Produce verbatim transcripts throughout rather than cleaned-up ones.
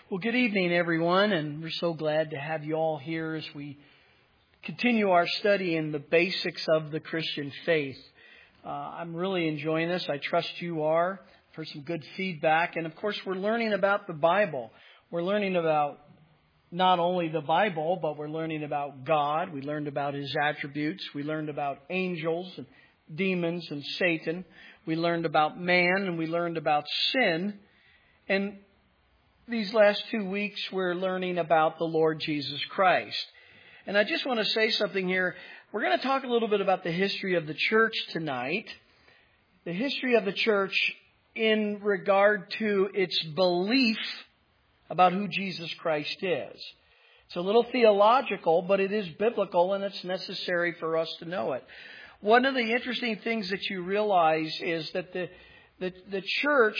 Well, good evening, everyone, and we're so glad to have you all here as we continue our study in the basics of the Christian faith. Uh, I'm really enjoying this. I trust you are. I've heard some good feedback, and of course, we're learning about the Bible. We're learning about not only the Bible, but we're learning about God. We learned about His attributes. We learned about angels and demons and Satan. We learned about man, and we learned about sin. And these last two weeks, we're learning about the Lord Jesus Christ. And I just want to say something here. We're going to talk a little bit about the history of the church tonight. The history of the church in regard to its belief about who Jesus Christ is. It's a little theological, but it is biblical, and it's necessary for us to know it. One of the interesting things that you realize is that the, the, the church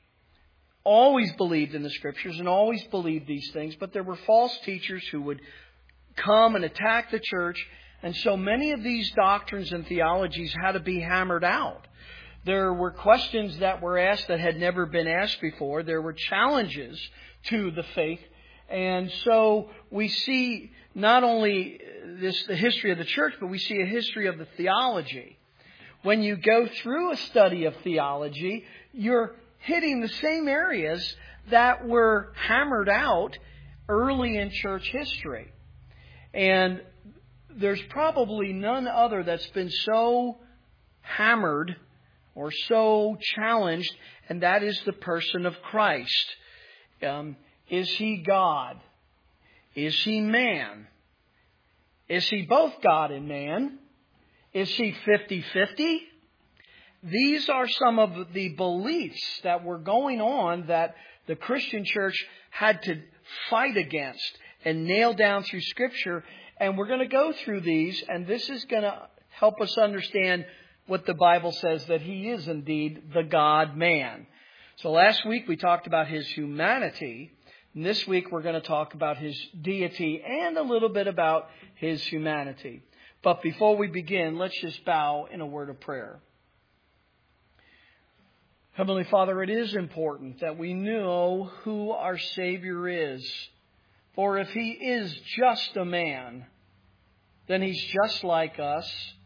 always believed in the Scriptures and always believed these things, but there were false teachers who would come and attack the church, and so many of these doctrines and theologies had to be hammered out. There were questions that were asked that had never been asked before. There were challenges to the faith, and so we see not only this the history of the church, but we see a history of the theology. When you go through a study of theology, you're hitting the same areas that were hammered out early in church history. And there's probably none other that's been so hammered or so challenged, and that is the person of Christ. Um, is He God? Is He man? Is He both God and man? Is He fifty-fifty? These are some of the beliefs that were going on that the Christian church had to fight against and nail down through Scripture. And we're going to go through these, and this is going to help us understand what the Bible says, that He is indeed the God-man. So last week we talked about His humanity, and this week we're going to talk about His deity and a little bit about His humanity. But before we begin, let's just bow in a word of prayer. Heavenly Father, it is important that we know who our Savior is. For if He is just a man, then He's just like us.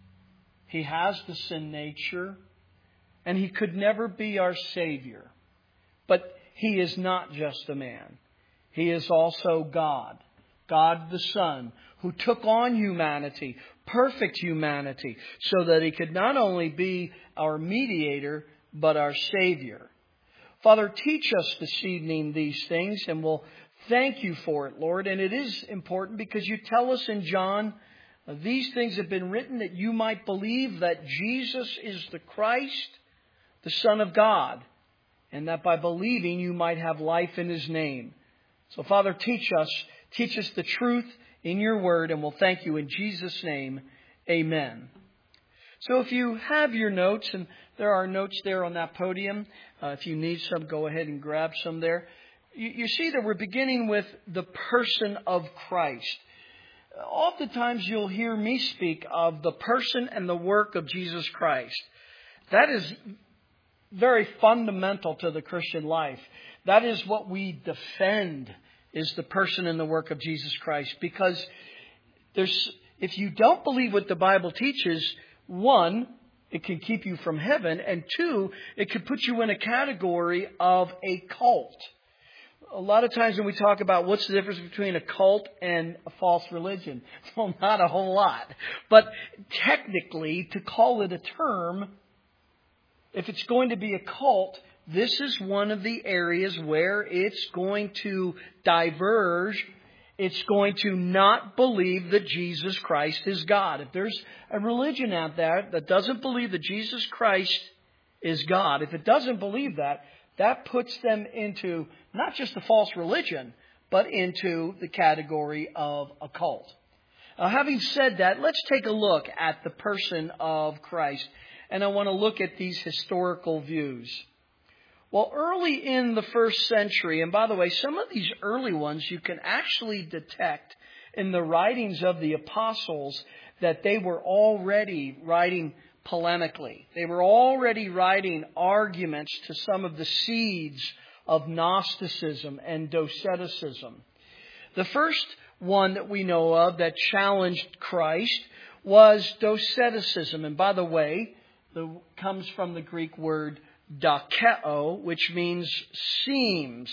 He has the sin nature, and He could never be our Savior. But He is not just a man. He is also God, God the Son, who took on humanity, perfect humanity, so that He could not only be our mediator, but our Savior. Father, teach us this evening these things, and we'll thank You for it, Lord. And it is important because You tell us in John, these things have been written that you might believe that Jesus is the Christ, the Son of God, and that by believing you might have life in His name. So, Father, teach us, teach us the truth in Your word, and we'll thank You in Jesus' name. Amen. So if you have your notes, and there are notes there on that podium, uh, if you need some, go ahead and grab some there. You, you see that we're beginning with the person of Christ. Oftentimes you'll hear me speak of the person and the work of Jesus Christ. That is very fundamental to the Christian life. That is what we defend, is the person and the work of Jesus Christ. Because there's, if you don't believe what the Bible teaches, one, it can keep you from heaven, and two, it could put you in a category of a cult. A lot of times when we talk about what's the difference between a cult and a false religion, well, not a whole lot. But technically, to call it a term, if it's going to be a cult, this is one of the areas where it's going to diverge. It's going to not believe that Jesus Christ is God. If there's a religion out there that doesn't believe that Jesus Christ is God, if it doesn't believe that, that puts them into not just a false religion, but into the category of a cult. Now, having said that, let's take a look at the person of Christ. And I want to look at these historical views. Well, early in the first century, and by the way, some of these early ones you can actually detect in the writings of the apostles that they were already writing polemically. They were already writing arguments to some of the seeds of Gnosticism and Doceticism. The first one that we know of that challenged Christ was Doceticism. And by the way, it comes from the Greek word dokeo, which means seems.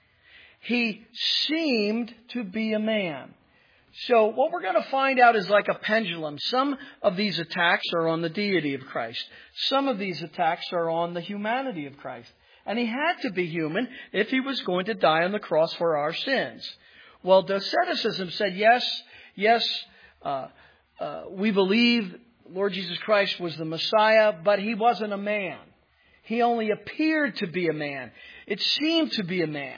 He seemed to be a man. So what we're going to find out is like a pendulum. Some of these attacks are on the deity of Christ. Some of these attacks are on the humanity of Christ. And he had to be human if he was going to die on the cross for our sins. Well, Doceticism said, yes, yes, uh, uh, we believe Lord Jesus Christ was the Messiah, but he wasn't a man. He only appeared to be a man. It seemed to be a man.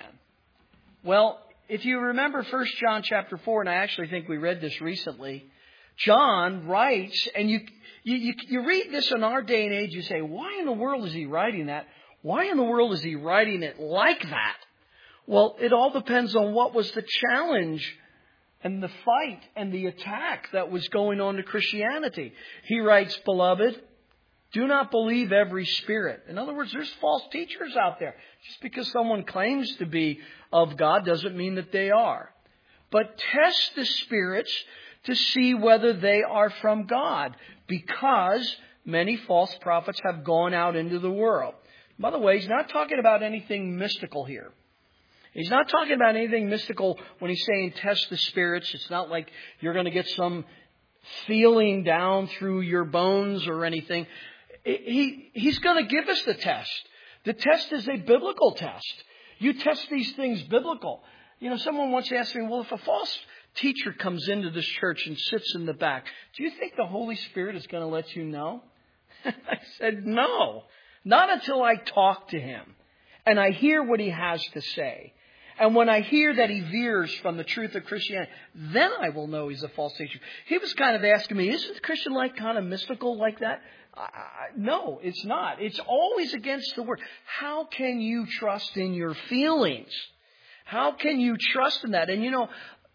Well, if you remember First John chapter four, and I actually think we read this recently, John writes, and you, you, you, you read this in our day and age, you say, why in the world is he writing that? Why in the world is he writing it like that? Well, it all depends on what was the challenge and the fight and the attack that was going on to Christianity. He writes, beloved, do not believe every spirit. In other words, there's false teachers out there. Just because someone claims to be of God doesn't mean that they are. But test the spirits to see whether they are from God, because many false prophets have gone out into the world. By the way, he's not talking about anything mystical here. He's not talking about anything mystical when he's saying test the spirits. It's not like you're going to get some feeling down through your bones or anything. He, he's going to give us the test. The test is a biblical test. You test these things biblical. You know, someone once asked me, well, if a false teacher comes into this church and sits in the back, do you think the Holy Spirit is going to let you know? I said, no, not until I talk to him and I hear what he has to say. And when I hear that he veers from the truth of Christianity, then I will know he's a false teacher. He was kind of asking me, isn't the Christian life kind of mystical like that? I, no, it's not. It's always against the Word. How can you trust in your feelings? How can you trust in that? And you know,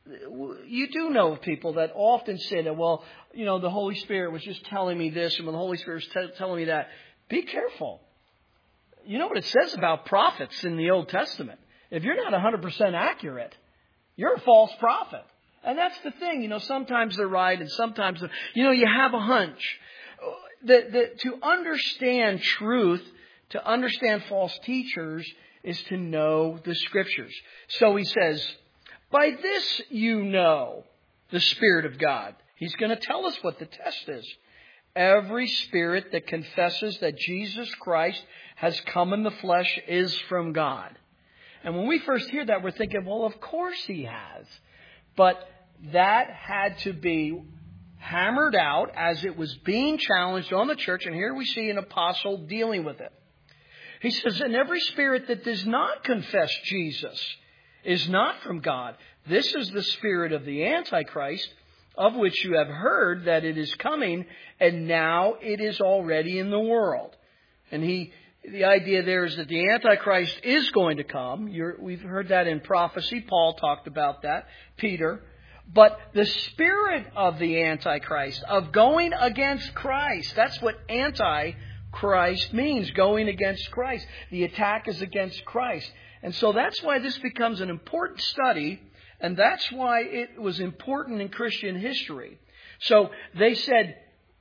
you do know people that often say that, well, you know, the Holy Spirit was just telling me this, and when the Holy Spirit was t- telling me that. Be careful. You know what it says about prophets in the Old Testament? If you're not one hundred percent accurate, you're a false prophet. And that's the thing. You know, sometimes they're right and sometimes, they're, you know, you have a hunch. The, the, to understand truth, to understand false teachers, is to know the Scriptures. So he says, by this you know the Spirit of God. He's going to tell us what the test is. Every spirit that confesses that Jesus Christ has come in the flesh is from God. And when we first hear that, we're thinking, well, of course he has. But that had to be hammered out as it was being challenged on the church. And here we see an apostle dealing with it. He says, and every spirit that does not confess Jesus is not from God. This is the spirit of the Antichrist, of which you have heard that it is coming, and now it is already in the world. And he, the idea there is that the Antichrist is going to come. You're, we've heard that in prophecy. Paul talked about that. Peter. But the spirit of the Antichrist, of going against Christ, that's what Antichrist means, going against Christ. The attack is against Christ. And so that's why this becomes an important study, and that's why it was important in Christian history. So they said,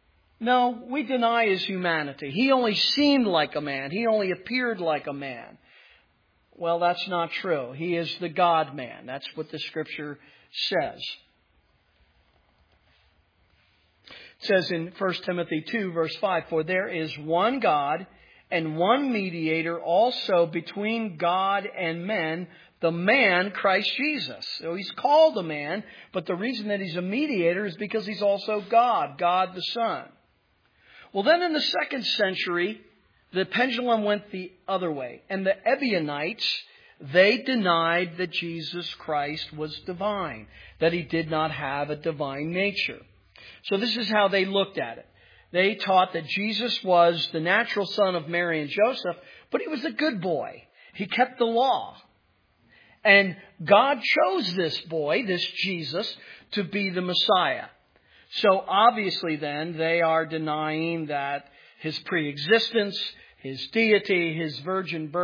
no, we deny his humanity. He only seemed like a man. He only appeared like a man. Well, that's not true. He is the God-man. That's what the Scripture says. It says in First Timothy two, verse five, for there is one God and one mediator also between God and men, the man Christ Jesus. So he's called a man, but the reason that he's a mediator is because he's also God, God the Son. Well, then in the second century, the pendulum went the other way. And the Ebionites, they denied that Jesus Christ was divine, that he did not have a divine nature. So this is how they looked at it. They taught that Jesus was the natural son of Mary and Joseph, but he was a good boy. He kept the law. And God chose this boy, this Jesus, to be the Messiah. So obviously then they are denying that his pre-existence, his deity, his virgin birth,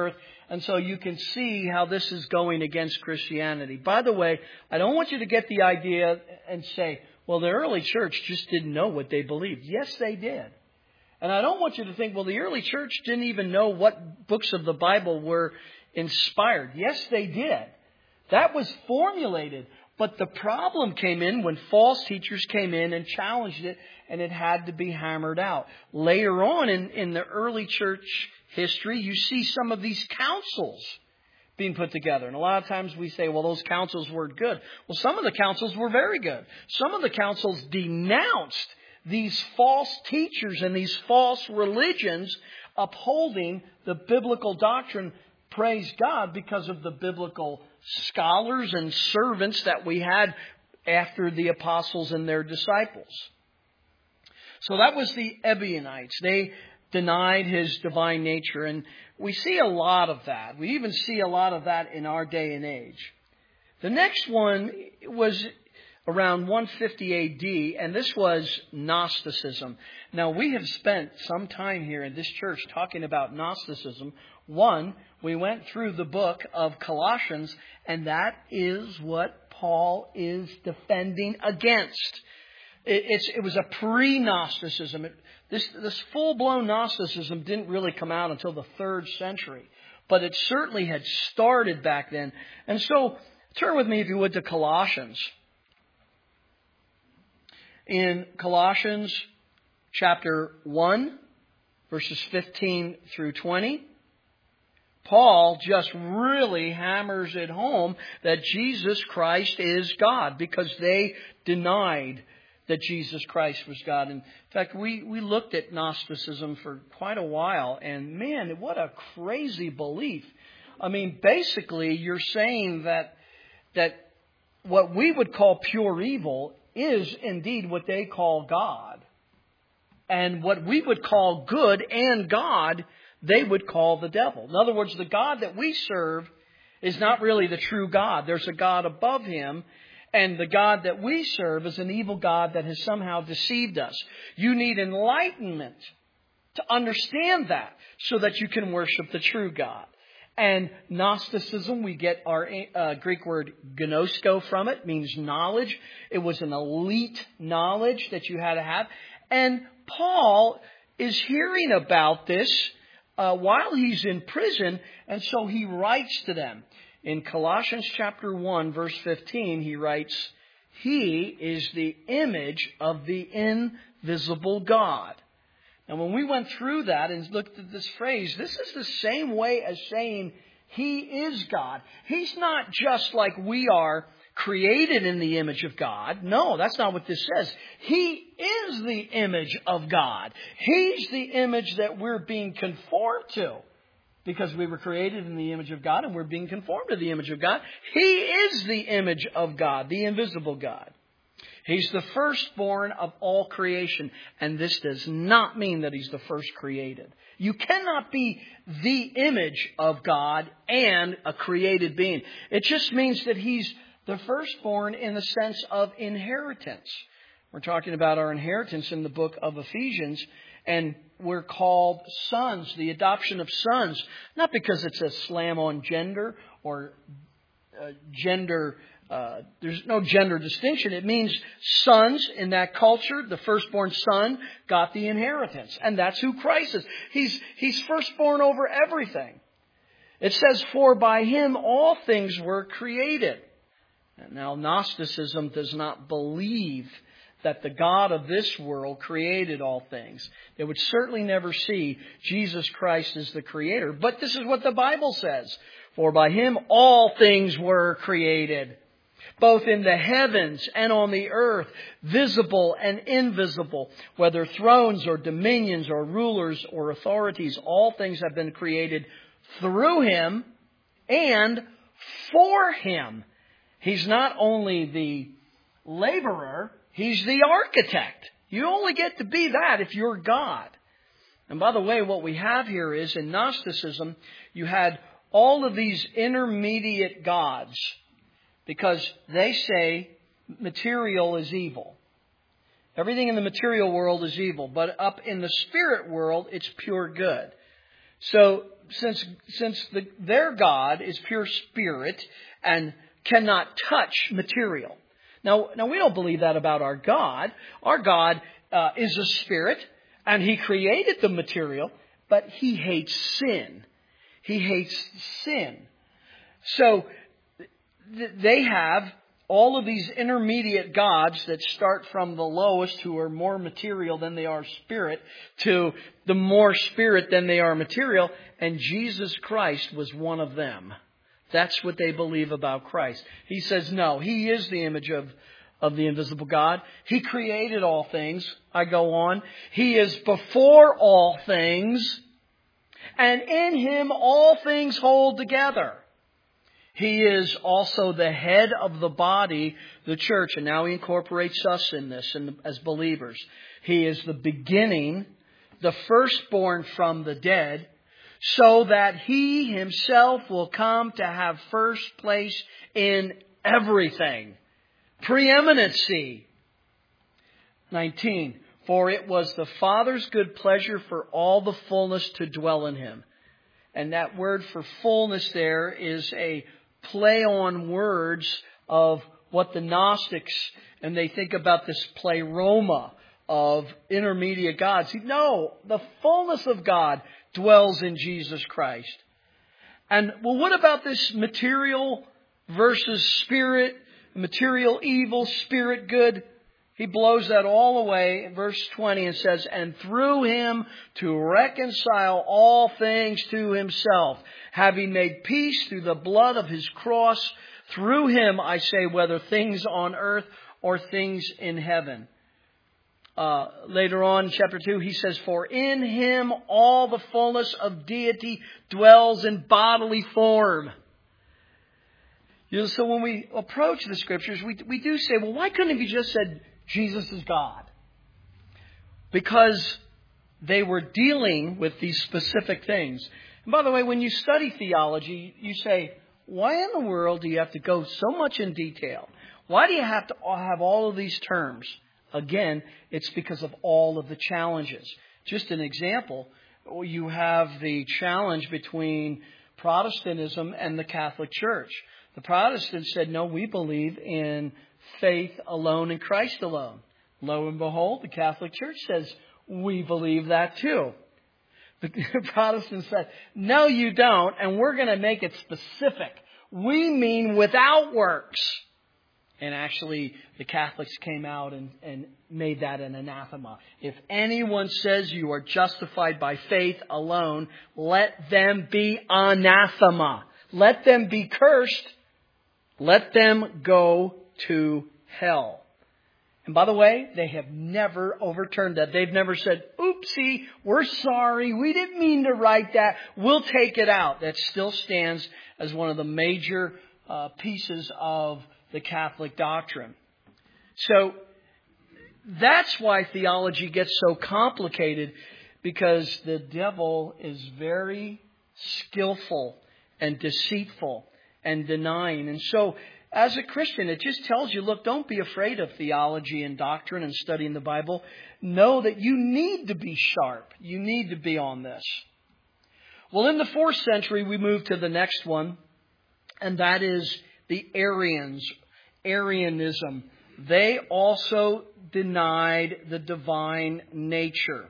And so you can see how this is going against Christianity. By the way, I don't want you to get the idea and say, well, the early church just didn't know what they believed. Yes, they did. And I don't want you to think, well, the early church didn't even know what books of the Bible were inspired. Yes, they did. That was formulated. But the problem came in when false teachers came in and challenged it, and it had to be hammered out. Later on in, in the early church history, you see some of these councils being put together. And a lot of times we say, well, those councils weren't good. Well, some of the councils were very good. Some of the councils denounced these false teachers and these false religions upholding the biblical doctrine. Praise God, because of the biblical scholars and servants that we had after the apostles and their disciples. So that was the Ebionites. They denied his divine nature. And we see a lot of that. We even see a lot of that in our day and age. The next one was around one fifty A D, and this was Gnosticism. Now, we have spent some time here in this church talking about Gnosticism. One, we went through the book of Colossians, and that is what Paul is defending against. It, it's, it was a pre-Gnosticism. It, this, this full-blown Gnosticism didn't really come out until the third century, but it certainly had started back then. And so, turn with me, if you would, to Colossians. In Colossians chapter one, verses fifteen through twenty, Paul just really hammers it home that Jesus Christ is God, because they denied that Jesus Christ was God. In fact, we, we looked at Gnosticism for quite a while, and man, what a crazy belief. I mean, basically, you're saying that that what we would call pure evil is indeed what they call God. And what we would call good and God, they would call the devil. In other words, the God that we serve is not really the true God. There's a God above him. And the God that we serve is an evil God that has somehow deceived us. You need enlightenment to understand that so that you can worship the true God. And Gnosticism, we get our uh, Greek word gnosko from it, means knowledge. It was an elite knowledge that you had to have. And Paul is hearing about this uh, while he's in prison, and so he writes to them. In Colossians chapter one, verse fifteen, he writes, "He is the image of the invisible God." And when we went through that and looked at this phrase, this is the same way as saying He is God. He's not just like we are, created in the image of God. No, that's not what this says. He is the image of God. He's the image that we're being conformed to, because we were created in the image of God and we're being conformed to the image of God. He is the image of God, the invisible God. He's the firstborn of all creation. And this does not mean that He's the first created. You cannot be the image of God and a created being. It just means that He's the firstborn in the sense of inheritance. We're talking about our inheritance in the book of Ephesians. And we're called sons, the adoption of sons. Not because it's a slam on gender or uh, gender Uh, there's no gender distinction. It means sons in that culture. The firstborn son got the inheritance. And that's who Christ is. He's, he's firstborn over everything. It says, "For by Him all things were created." And now Gnosticism does not believe that the God of this world created all things. They would certainly never see Jesus Christ as the creator. But this is what the Bible says. "For by Him all things were created, both in the heavens and on the earth, visible and invisible, whether thrones or dominions or rulers or authorities, all things have been created through Him and for Him." He's not only the laborer, He's the architect. You only get to be that if you're God. And by the way, what we have here is in Gnosticism, you had all of these intermediate gods, because they say material is evil. Everything in the material world is evil. But up in the spirit world, it's pure good. So since since the, their God is pure spirit and cannot touch material. Now, now we don't believe that about our God. Our God uh, is a spirit, and He created the material, but He hates sin. He hates sin. So th- they have all of these intermediate gods that start from the lowest, who are more material than they are spirit, to the more spirit than they are material. And Jesus Christ was one of them. That's what they believe about Christ. He says, no, He is the image of, of the invisible God. He created all things. I go on. He is before all things. And in Him all things hold together. He is also the head of the body, the church. And now He incorporates us in this in, as believers. He is the beginning, the firstborn from the dead, so that He Himself will come to have first place in everything. Preeminency. nineteen. For it was the Father's good pleasure for all the fullness to dwell in Him. And that word for fullness there is a play on words of what the Gnostics, and they think about this pleroma of intermediate gods. No, the fullness of God dwells in Jesus Christ. And well, what about this material versus spirit, material evil, spirit good? He blows that all away in verse twenty and says, and through Him to reconcile all things to Himself, having made peace through the blood of His cross. Through Him, I say, whether things on earth or things in heaven. Uh, later on in chapter two, he says, for in Him all the fullness of deity dwells in bodily form. You know, so when we approach the Scriptures, we, we do say, well, why couldn't it be just said Jesus is God? Because they were dealing with these specific things. And by the way, when you study theology, you say, why in the world do you have to go so much in detail? Why do you have to have all of these terms? Again, it's because of all of the challenges. Just an example, you have the challenge between Protestantism and the Catholic Church. The Protestants said, no, we believe in faith alone in Christ alone. Lo and behold, the Catholic Church says, we believe that too. The Protestants said, no, you don't, and we're going to make it specific. We mean without works. And actually, the Catholics came out and, and made that an anathema. If anyone says you are justified by faith alone, let them be anathema. Let them be cursed. Let them go to hell. And by the way, they have never overturned that. They've never said, oopsie, we're sorry, we didn't mean to write that, we'll take it out. That still stands as one of the major uh, pieces of the Catholic doctrine. So that's why theology gets so complicated, because the devil is very skillful and deceitful and denying. And so as a Christian, it just tells you, look, don't be afraid of theology and doctrine and studying the Bible. Know that you need to be sharp. You need to be on this. Well, in the fourth century, we move to the next one, and that is the Arians, Arianism. They also denied the divine nature.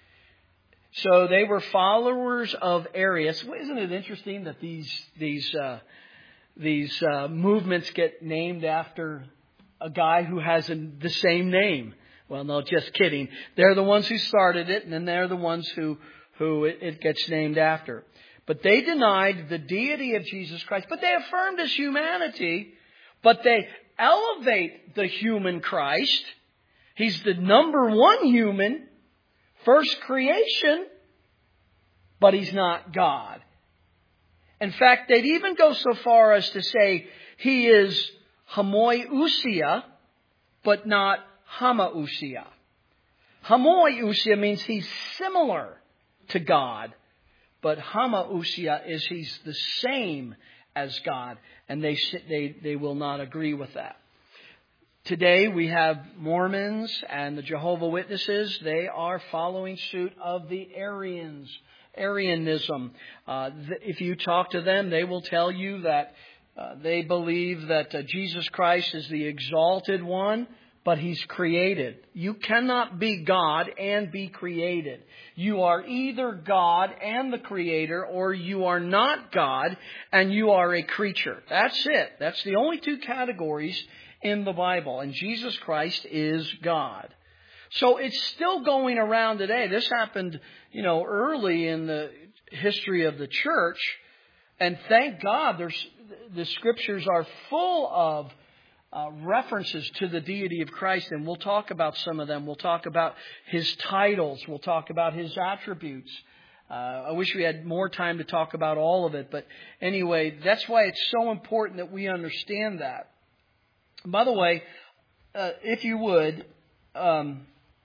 So they were followers of Arius. Isn't it interesting that these these uh, these uh, movements get named after a guy who has a, the same name? Well, no, just kidding. They're the ones who started it, and then they're the ones who who it, it gets named after. But they denied the deity of Jesus Christ, but they affirmed His humanity. But they elevate the human Christ. He's the number one human, first creation, but He's not God. In fact, they'd even go so far as to say He is homoiousia, but not homoousia. Homoiousia means He's similar to God, but homoousia is He's the same as God, and they they they will not agree with that. Today we have Mormons and the Jehovah's Witnesses. They are following suit of the Arians, Arianism. Uh, th- if you talk to them, they will tell you that uh, they believe that uh, Jesus Christ is the exalted one, but He's created. You cannot be God and be created. You are either God and the Creator, or you are not God and you are a creature. That's it. That's the only two categories in the Bible. And Jesus Christ is God. So it's still going around today. This happened, you know, early in the history of the church. And thank God there's, the Scriptures are full of Uh, references to the deity of Christ, and we'll talk about some of them. We'll talk about His titles. We'll talk about His attributes. Uh, I wish we had more time to talk about all of it, but anyway, that's why it's so important that we understand that. By the way, uh, if you would, um,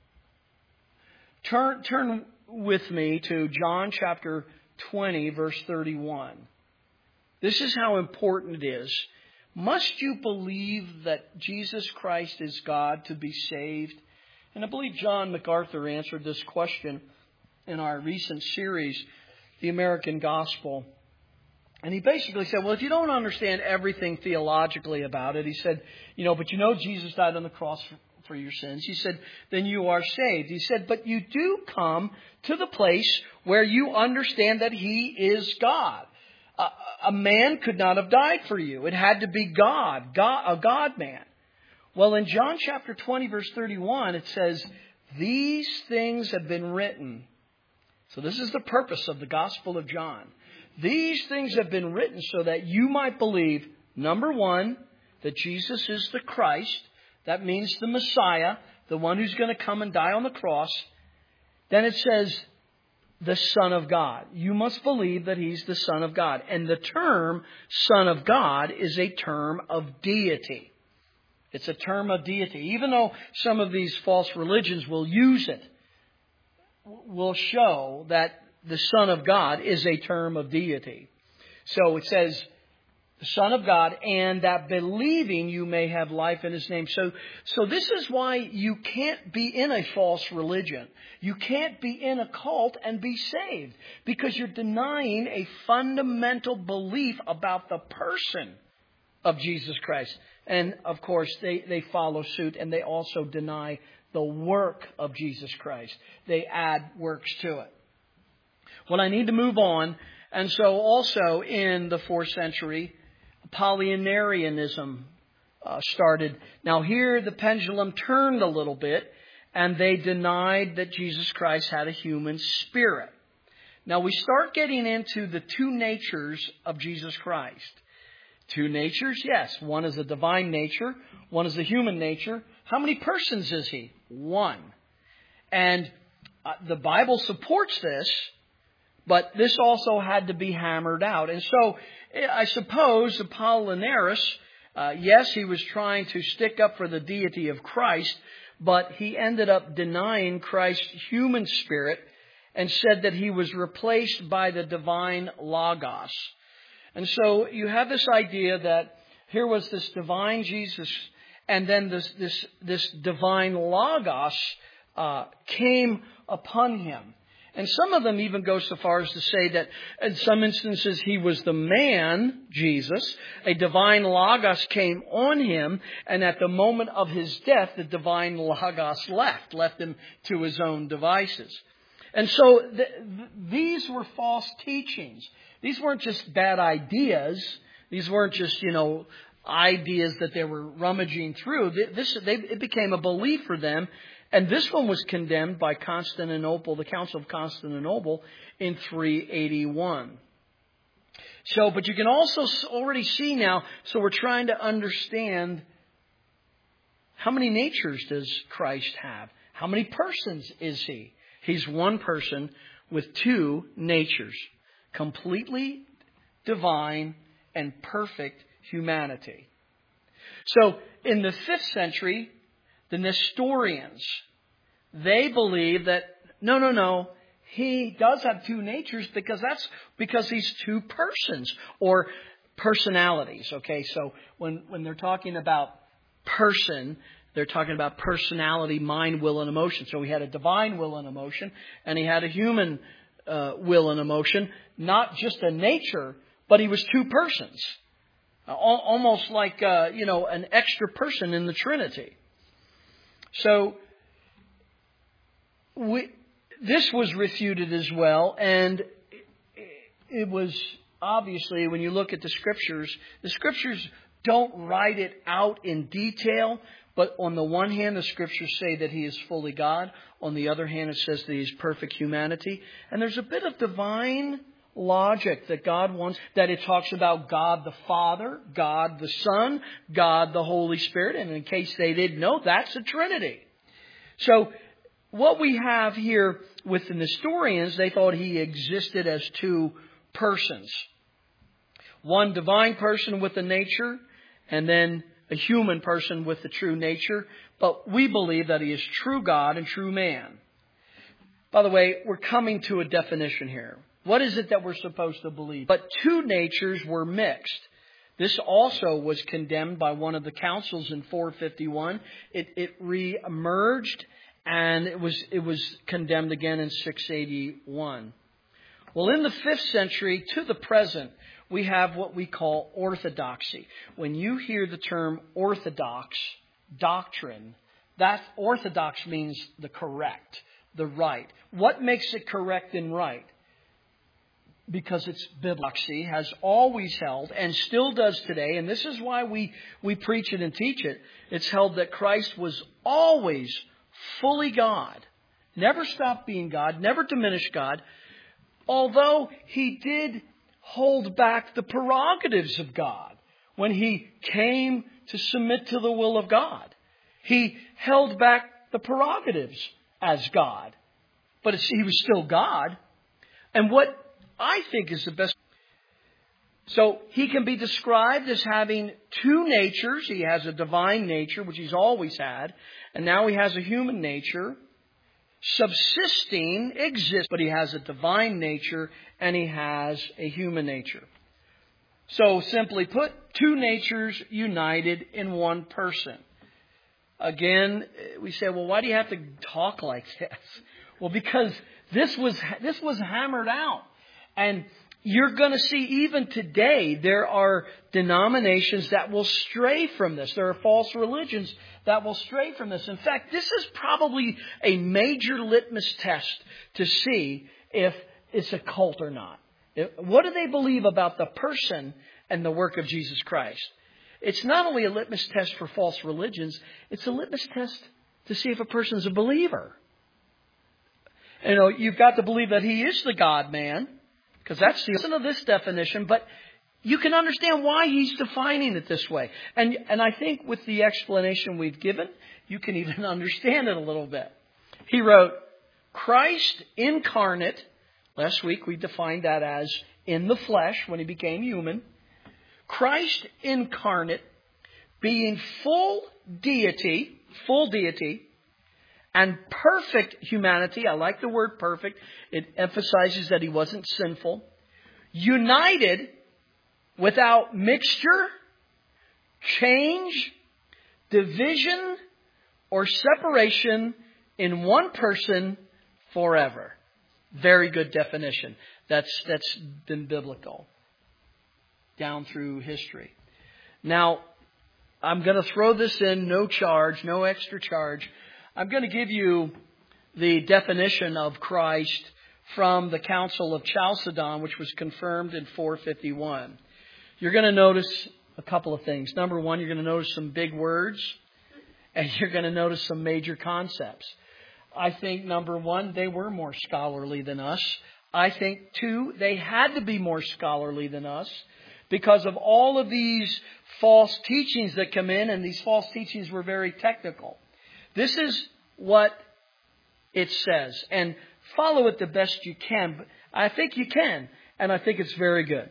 turn turn with me to John chapter twenty, verse thirty-one. This is how important it is. Must you believe that Jesus Christ is God to be saved? And I believe John MacArthur answered this question in our recent series, The American Gospel. And he basically said, well, if you don't understand everything theologically about it, he said, you know, but you know Jesus died on the cross for, for your sins. He said, then you are saved. He said, but you do come to the place where you understand that He is God. A, a man could not have died for you. It had to be God, God, a God-man. Well, in John chapter twenty, verse thirty-one, it says, these things have been written. So this is the purpose of the Gospel of John. These things have been written so that you might believe, number one, that Jesus is the Christ. That means the Messiah, the one who's going to come and die on the cross. Then it says, the Son of God. You must believe that He's the Son of God. And the term Son of God is a term of deity. It's a term of deity. Even though some of these false religions will use it, will show that the Son of God is a term of deity. So it says, the Son of God, and that believing you may have life in His name. So, so this is why you can't be in a false religion. You can't be in a cult and be saved, because you're denying a fundamental belief about the person of Jesus Christ. And of course, they, they follow suit, and they also deny the work of Jesus Christ. They add works to it. Well, I need to move on. And so also in the fourth century, Apollinarianism uh, started. Now here the pendulum turned a little bit, and they denied that Jesus Christ had a human spirit. Now we start getting into the two natures of Jesus Christ. Two natures, yes. One is a divine nature. One is a human nature. How many persons is He? One. And uh, the Bible supports this, but this also had to be hammered out. And so I suppose Apollinaris, uh, yes, he was trying to stick up for the deity of Christ, but he ended up denying Christ's human spirit and said that He was replaced by the divine Logos. And so you have this idea that here was this divine Jesus, and then this this, this divine Logos uh, came upon Him. And some of them even go so far as to say that in some instances He was the man, Jesus. A divine Logos came on Him, and at the moment of His death, the divine Logos left, left Him to His own devices. And so th- th- these were false teachings. These weren't just bad ideas. These weren't just, you know, ideas that they were rummaging through. This, they, it became a belief for them. And this one was condemned by Constantinople, the Council of Constantinople, in three eighty-one. So, but you can also already see now, so we're trying to understand, how many natures does Christ have? How many persons is He? He's one person with two natures, completely divine and perfect humanity. So, in the fifth century, the Nestorians, they believe that, no, no, no, He does have two natures because that's because He's two persons or personalities. Okay, so when, when they're talking about person. They're talking about personality, mind, will, and emotion. So he had a divine will and emotion, and he had a human uh, will and emotion. Not just a nature, but he was two persons. Uh, almost like, uh, you know, an extra person in the Trinity. So we, this was refuted as well, and it was obviously, when you look at the Scriptures, the Scriptures don't write it out in detail, but on the one hand, the Scriptures say that He is fully God. On the other hand, it says that He is perfect humanity. And there's a bit of divine logic that God wants, that it talks about God the Father, God the Son, God the Holy Spirit. And in case they didn't know, that's a Trinity. So what we have here with the Nestorians, they thought He existed as two persons. One divine person with a nature, and then a human person with the true nature. But we believe that He is true God and true man. By the way, we're coming to a definition here. What is it that we're supposed to believe? But two natures were mixed. This also was condemned by one of the councils in four fifty-one. It, it re-emerged, and it was, it was condemned again in six eighty-one. Well, in the fifth century to the present, we have what we call orthodoxy. When you hear the term orthodox doctrine, that orthodox means the correct, the right. What makes it correct and right? Because it's biblical, has always held and still does today, and this is why we, we preach it and teach it. It's held that Christ was always fully God, never stopped being God, never diminished God, although He did hold back the prerogatives of God when He came to submit to the will of God. He held back the prerogatives as God, but it's, He was still God. And what I think is the best. So He can be described as having two natures. He has a divine nature, which He's always had, and now He has a human nature. Subsisting exists, but He has a divine nature and He has a human nature. So simply put, two natures united in one person. Again, we say, well, why do you have to talk like this? Well, because this was this was hammered out. And you're going to see even today there are denominations that will stray from this. There are false religions that will stray from this. In fact, this is probably a major litmus test to see if it's a cult or not. What do they believe about the person and the work of Jesus Christ? It's not only a litmus test for false religions, it's a litmus test to see if a person's a believer. You know, you've got to believe that He is the God-man, because that's the essence of this definition, but you can understand why He's defining it this way. And, and I think with the explanation we've given, you can even understand it a little bit. He wrote, Christ incarnate, last week we defined that as in the flesh when He became human. Christ incarnate, being full deity, full deity, and perfect humanity. I like the word perfect. It emphasizes that He wasn't sinful. United without mixture, change, division, or separation in one person forever. Very good definition. That's, that's been biblical down through history. Now, I'm going to throw this in, no charge, no extra charge. I'm going to give you the definition of Christ from the Council of Chalcedon, which was confirmed in four fifty-one. You're going to notice a couple of things. Number one, you're going to notice some big words, and you're going to notice some major concepts. I think, number one, they were more scholarly than us. I think, two, they had to be more scholarly than us because of all of these false teachings that come in, and these false teachings were very technical. This is what it says. And follow it the best you can. But I think you can. And I think it's very good.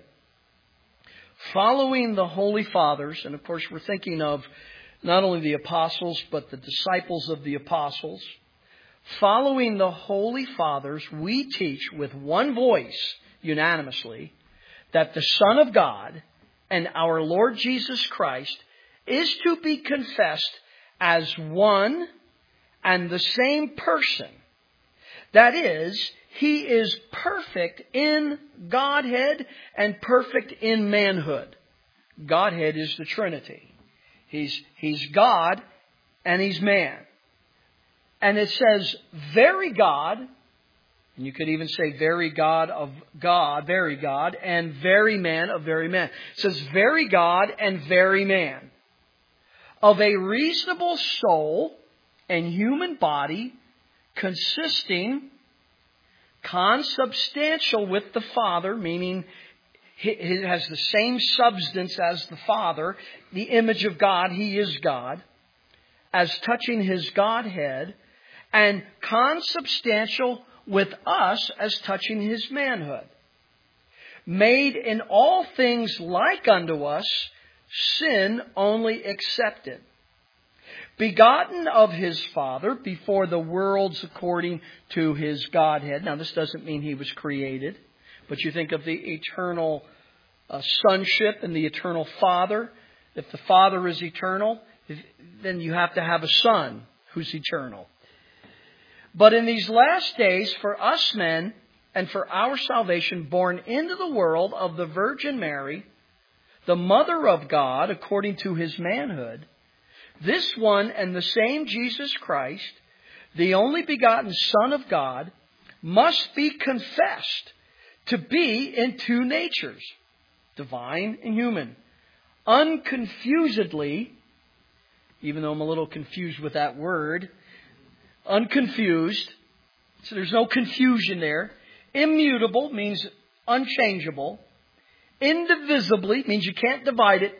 Following the Holy Fathers, and of course we're thinking of not only the apostles, but the disciples of the apostles. Following the Holy Fathers, we teach with one voice, unanimously, that the Son of God and our Lord Jesus Christ is to be confessed as one and the same person. That is, He is perfect in Godhead and perfect in manhood. Godhead is the Trinity. He's, he's God and He's man. And it says, very God, and you could even say very God of God, very God, and very man of very man. It says very God and very man. Of a reasonable soul and human body, consisting consubstantial with the Father, meaning it has the same substance as the Father, the image of God, He is God, as touching His Godhead, and consubstantial with us as touching His manhood. Made in all things like unto us, sin only excepted. Begotten of His Father before the worlds according to His Godhead. Now this doesn't mean He was created, but you think of the eternal uh, sonship and the eternal Father. If the Father is eternal, then you have to have a Son who's eternal. But in these last days, for us men and for our salvation, born into the world of the Virgin Mary, the Mother of God, according to His manhood, this one and the same Jesus Christ, the only begotten Son of God, must be confessed to be in two natures, divine and human, unconfusedly, even though I'm a little confused with that word, unconfused, so there's no confusion there. Immutable means unchangeable. Indivisibly means you can't divide it.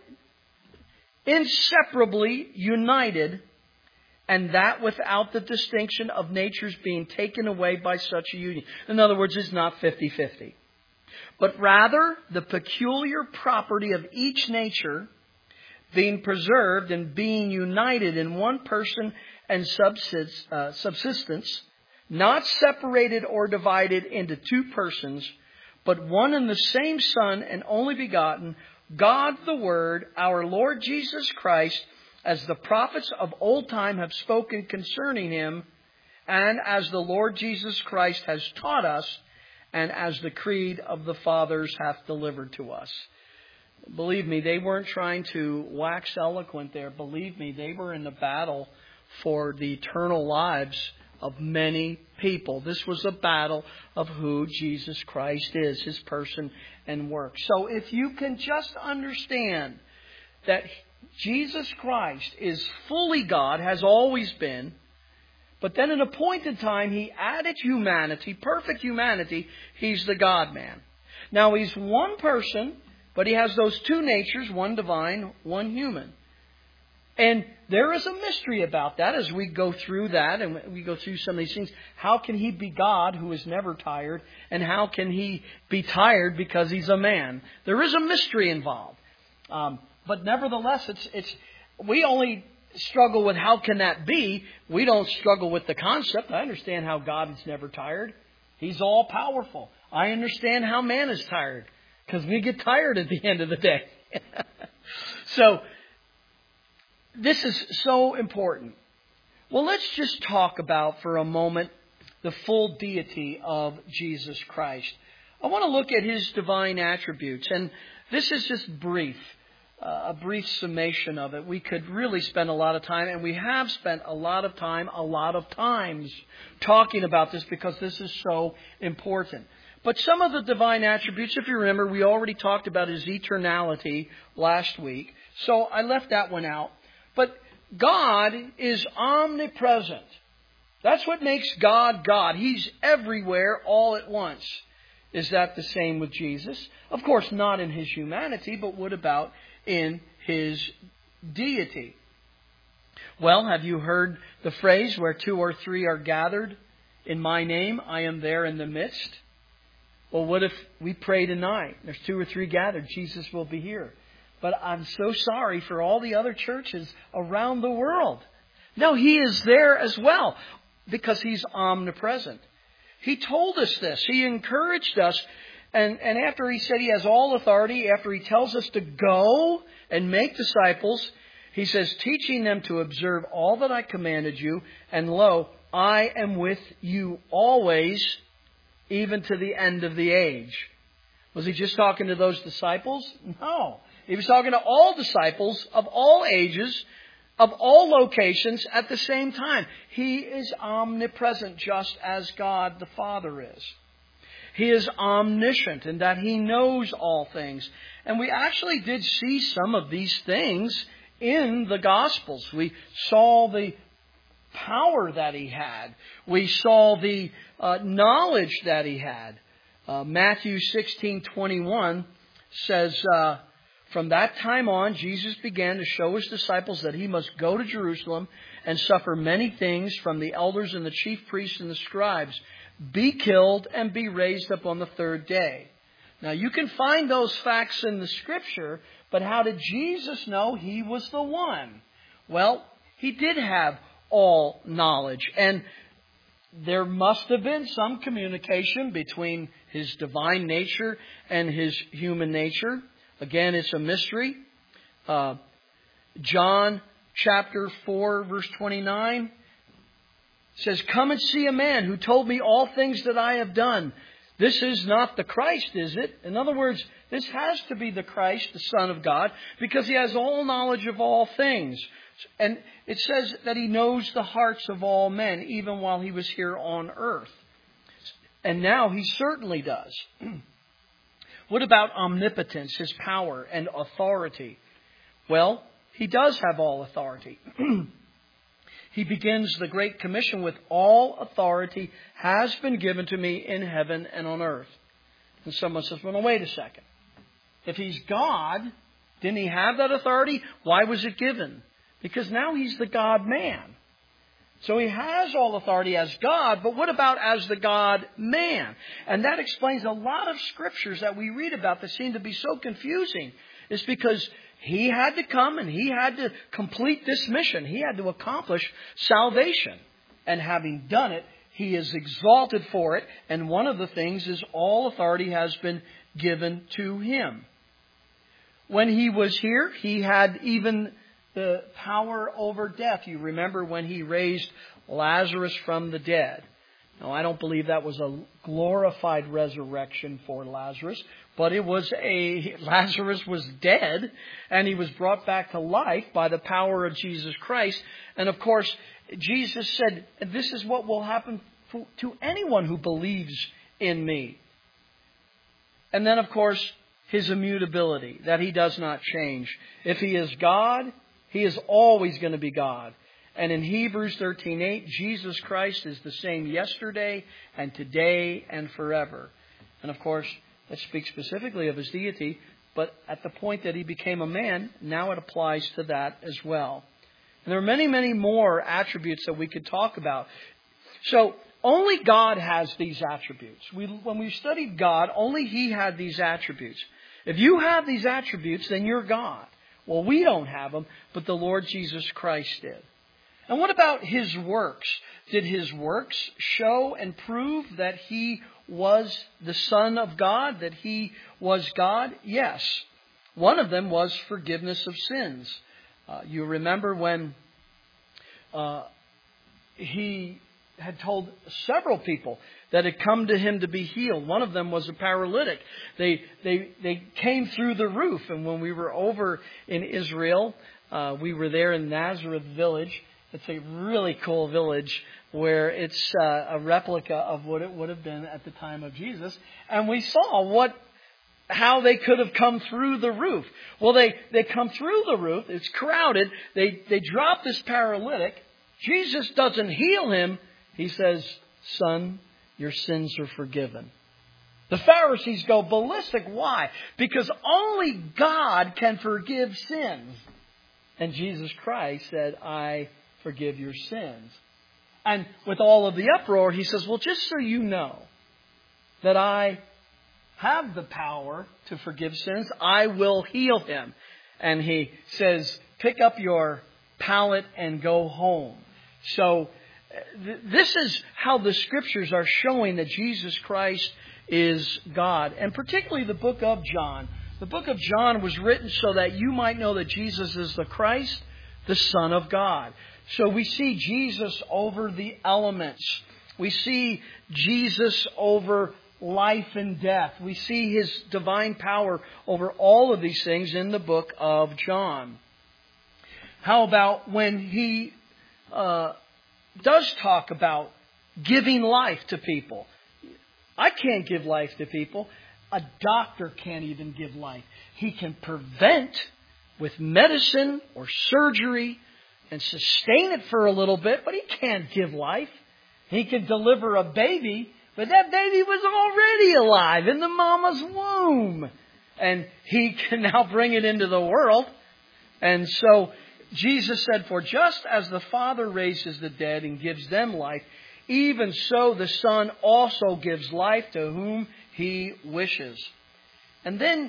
Inseparably united, and that without the distinction of natures being taken away by such a union. In other words, it's not fifty-fifty. But rather, the peculiar property of each nature being preserved and being united in one person and subsistence, not separated or divided into two persons, but one and the same Son and only begotten, God the Word, our Lord Jesus Christ, as the prophets of old time have spoken concerning Him, and as the Lord Jesus Christ has taught us, and as the creed of the fathers hath delivered to us. Believe me, they weren't trying to wax eloquent there. Believe me, they were in the battle for the eternal lives of many people. This was a battle of who Jesus Christ is, His person and work. So if you can just understand that Jesus Christ is fully God, has always been, but then in a point in time He added humanity, perfect humanity. He's the God-man. Now He's one person, but He has those two natures, one divine, one human. And there is a mystery about that as we go through that and we go through some of these things. How can He be God who is never tired? And how can He be tired because He's a man? There is a mystery involved. Um, but nevertheless, it's it's we only struggle with how can that be. We don't struggle with the concept. I understand how God is never tired. He's all powerful. I understand how man is tired because we get tired at the end of the day. So this is so important. Well, let's just talk about for a moment the full deity of Jesus Christ. I want to look at His divine attributes. And this is just brief, uh, a brief summation of it. We could really spend a lot of time, and we have spent a lot of time, a lot of times talking about this because this is so important. But some of the divine attributes, if you remember, we already talked about His eternality last week. So I left that one out. But God is omnipresent. That's what makes God God. He's everywhere all at once. Is that the same with Jesus? Of course, not in His humanity, but what about in His deity? Well, have you heard the phrase, where two or three are gathered in my name, I am there in the midst? Well, what if we pray tonight? There's two or three gathered. Jesus will be here. But I'm so sorry for all the other churches around the world. No, He is there as well because He's omnipresent. He told us this. He encouraged us. And, and after He said He has all authority, after He tells us to go and make disciples, He says, teaching them to observe all that I commanded you, and lo, I am with you always, even to the end of the age. Was he just talking to those disciples? No. He was talking to all disciples of all ages, of all locations at the same time. He is omnipresent, just as God the Father is. He is omniscient in that He knows all things. And we actually did see some of these things in the Gospels. We saw the power that He had. We saw the uh, knowledge that He had. Uh, Matthew sixteen twenty-one says, uh, from that time on, Jesus began to show His disciples that He must go to Jerusalem and suffer many things from the elders and the chief priests and the scribes, be killed, and be raised up on the third day. Now, you can find those facts in the Scripture, but how did Jesus know He was the one? Well, He did have all knowledge, and there must have been some communication between His divine nature and His human nature. Again, it's a mystery. Uh, John chapter four, verse twenty-nine says, come and see a man who told me all things that I have done. This is not the Christ, is it? In other words, this has to be the Christ, the Son of God, because He has all knowledge of all things. And it says that He knows the hearts of all men, even while He was here on earth. And now He certainly does. What about omnipotence, His power and authority? Well, He does have all authority. He begins the Great Commission with, all authority has been given to me in heaven and on earth. And someone says, well, no, wait a second. If He's God, didn't He have that authority? Why was it given? Because now He's the God-man. So He has all authority as God, but what about as the God-man? And that explains a lot of scriptures that we read about that seem to be so confusing. It's because He had to come and He had to complete this mission. He had to accomplish salvation. And having done it, He is exalted for it. And one of the things is all authority has been given to Him. When He was here, He had even the power over death. You remember when He raised Lazarus from the dead. Now, I don't believe that was a glorified resurrection for Lazarus, but it was a, Lazarus was dead, and he was brought back to life by the power of Jesus Christ. And of course, Jesus said, this is what will happen to anyone who believes in me. And then, of course, His immutability, that He does not change. If He is God, He is always going to be God. And in Hebrews thirteen eight, Jesus Christ is the same yesterday and today and forever. And of course, that speaks specifically of His deity, but at the point that He became a man, now it applies to that as well. And there are many, many more attributes that we could talk about. So, only God has these attributes. We, when we studied God, only He had these attributes. If you have these attributes, then you're God. Well, we don't have them, but the Lord Jesus Christ did. And what about His works? Did His works show and prove that He was the Son of God, that He was God? Yes. One of them was forgiveness of sins. Uh, you remember when uh, He had told several people that had come to Him to be healed. One of them was a paralytic. They they they came through the roof. And when we were over in Israel, uh, we were there in Nazareth village. It's a really cool village where it's uh, a replica of what it would have been at the time of Jesus. And we saw what, how they could have come through the roof. Well, they, they come through the roof. It's crowded. They, they drop this paralytic. Jesus doesn't heal him. He says, son, your sins are forgiven. The Pharisees go ballistic. Why? Because only God can forgive sins. And Jesus Christ said, I forgive your sins. And with all of the uproar, He says, well, just so you know that I have the power to forgive sins, I will heal him. And He says, pick up your pallet and go home. So th- this is how the Scriptures are showing that Jesus Christ is God. And particularly the book of John. The book of John was written so that you might know that Jesus is the Christ, the Son of God. So we see Jesus over the elements. We see Jesus over life and death. We see His divine power over all of these things in the book of John. How about when He uh, does talk about giving life to people? I can't give life to people. A doctor can't even give life. He can prevent with medicine or surgery and sustain it for a little bit, but He can't give life. He can deliver a baby, but that baby was already alive in the mama's womb. And He can now bring it into the world. And so Jesus said, for just as the Father raises the dead and gives them life, even so the Son also gives life to whom He wishes. And then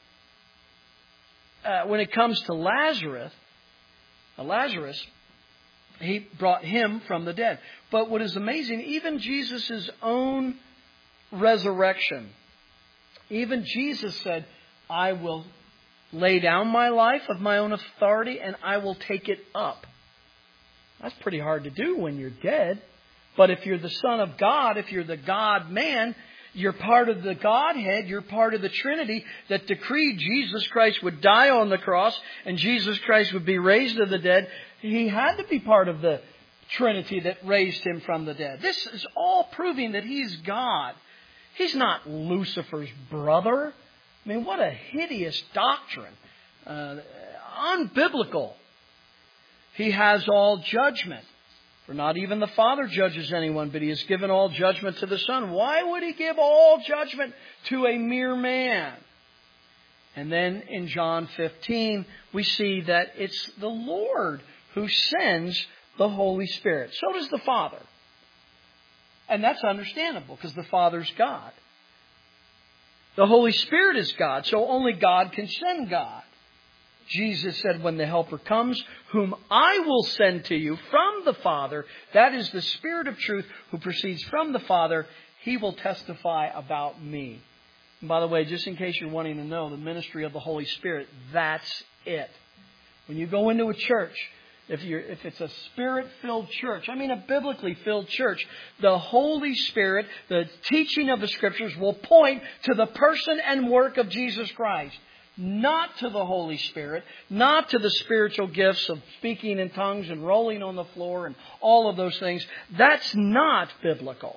uh, when it comes to Lazarus, uh, Lazarus, He brought him from the dead. But what is amazing, even Jesus' own resurrection, even Jesus said, I will lay down my life of my own authority and I will take it up. That's pretty hard to do when you're dead. But if you're the Son of God, if you're the God-man, you're part of the Godhead, you're part of the Trinity that decreed Jesus Christ would die on the cross and Jesus Christ would be raised to the dead. He had to be part of the Trinity that raised Him from the dead. This is all proving that He's God. He's not Lucifer's brother. I mean, what a hideous doctrine. Uh, unbiblical. He has all judgment. For not even the Father judges anyone, but He has given all judgment to the Son. Why would He give all judgment to a mere man? And then in John fifteen, we see that it's the Lord who sends the Holy Spirit. So does the Father. And that's understandable because the Father's God. The Holy Spirit is God, so only God can send God. Jesus said, when the Helper comes, whom I will send to you from the Father, that is the Spirit of truth who proceeds from the Father, He will testify about me. And by the way, just in case you're wanting to know, the ministry of the Holy Spirit, that's it. When you go into a church, if you're, if it's a Spirit-filled church, I mean a biblically filled church, the Holy Spirit, the teaching of the Scriptures will point to the person and work of Jesus Christ. Not to the Holy Spirit, not to the spiritual gifts of speaking in tongues and rolling on the floor and all of those things. That's not biblical.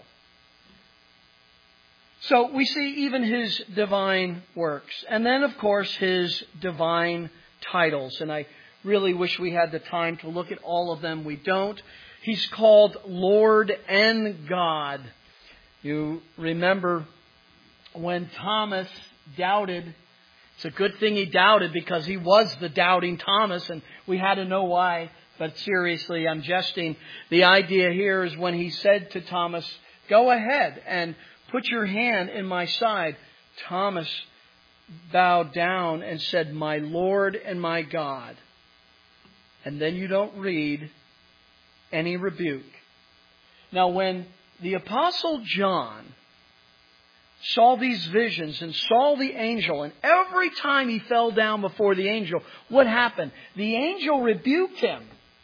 So we see even His divine works. And then, of course, His divine titles. And I really wish we had the time to look at all of them. We don't. He's called Lord and God. You remember when Thomas doubted. It's a good thing he doubted because he was the doubting Thomas and we had to know why. But seriously, I'm jesting. The idea here is when He said to Thomas, go ahead and put your hand in my side. Thomas bowed down and said, my Lord and my God. And then you don't read any rebuke. Now when the Apostle John saw these visions and saw the angel, and every time he fell down before the angel, what happened? The angel rebuked him.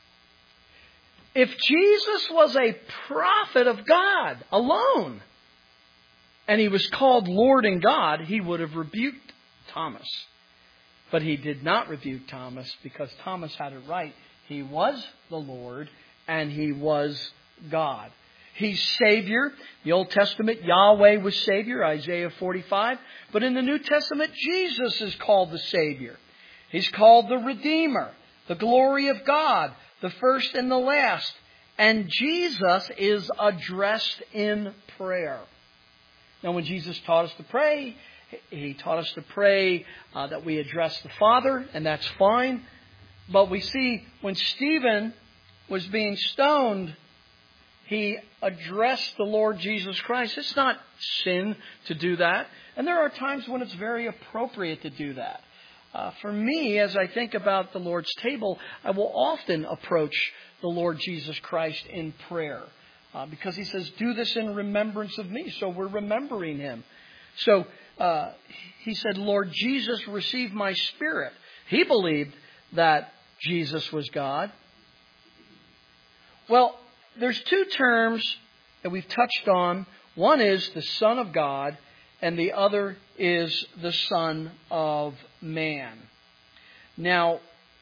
If Jesus was a prophet of God alone, and He was called Lord and God, He would have rebuked Thomas. But He did not rebuke Thomas because Thomas had it right. He was the Lord and He was God. He's Savior. The Old Testament, Yahweh was Savior, Isaiah forty-five. But in the New Testament, Jesus is called the Savior. He's called the Redeemer, the glory of God, the first and the last. And Jesus is addressed in prayer. Now, when Jesus taught us to pray, He taught us to pray uh, that we address the Father, and that's fine. But we see when Stephen was being stoned, he addressed the Lord Jesus Christ. It's not sin to do that. And there are times when it's very appropriate to do that. Uh, for me, as I think about the Lord's table, I will often approach the Lord Jesus Christ in prayer. Uh, because He says, do this in remembrance of me. So we're remembering Him. So uh, He said, Lord Jesus, receive my spirit. He believed that Jesus was God? Well, there's two terms that we've touched on. One is the Son of God, and the other is the Son of Man. Now,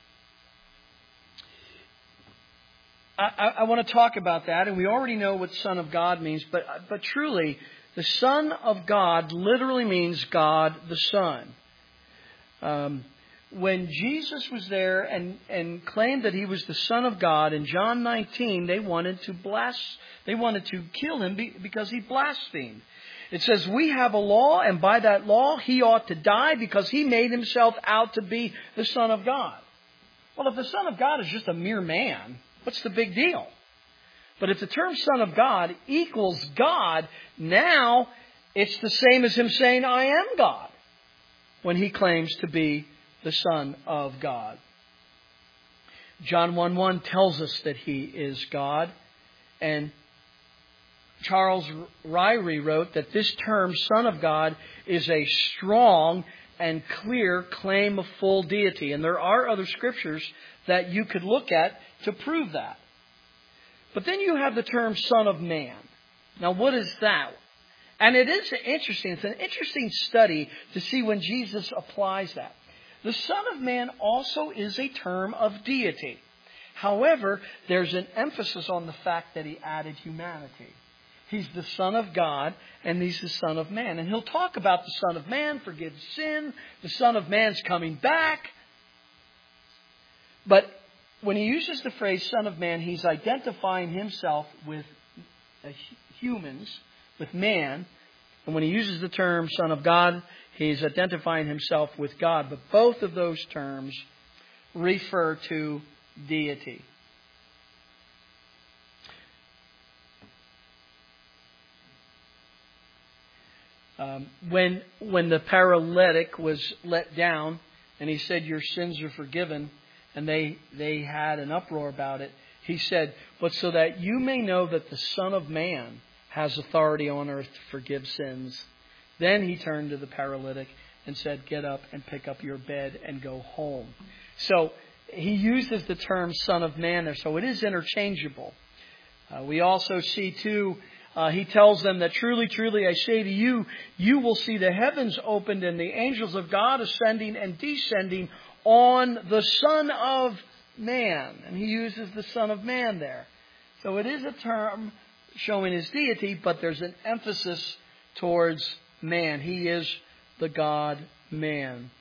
I, I, I want to talk about that, and we already know what Son of God means, but, but truly, the Son of God literally means God the Son. Um, when Jesus was there and, and claimed that He was the Son of God in John nineteen, they wanted to blas- they wanted to kill Him because He blasphemed. It says, we have a law, and by that law He ought to die because He made Himself out to be the Son of God. Well, if the Son of God is just a mere man, what's the big deal? But if the term Son of God equals God, now it's the same as Him saying, I am God, when He claims to be the Son of God. John one one tells us that He is God. And Charles Ryrie wrote that this term, Son of God, is a strong and clear claim of full deity. And there are other scriptures that you could look at to prove that. But then you have the term Son of Man. Now, what is that? And it is interesting. It's an interesting study to see when Jesus applies that. The Son of Man also is a term of deity. However, there's an emphasis on the fact that He added humanity. He's the Son of God, and He's the Son of Man. And He'll talk about the Son of Man forgives sin. The Son of Man's coming back. But when He uses the phrase Son of Man, He's identifying Himself with humans, with man. And when He uses the term Son of God, He's identifying Himself with God. But both of those terms refer to deity. Um, when when the paralytic was let down and he said, your sins are forgiven, and they, they had an uproar about it, He said, but so that you may know that the Son of Man has authority on earth to forgive sins. Then He turned to the paralytic and said, get up and pick up your bed and go home. So He uses the term Son of Man there, so it is interchangeable. Uh, we also see, too, uh, He tells them that truly, truly, I say to you, you will see the heavens opened and the angels of God ascending and descending on the Son of Man. And He uses the Son of Man there. So it is a term showing His deity, but there's an emphasis towards man. He is the God-man.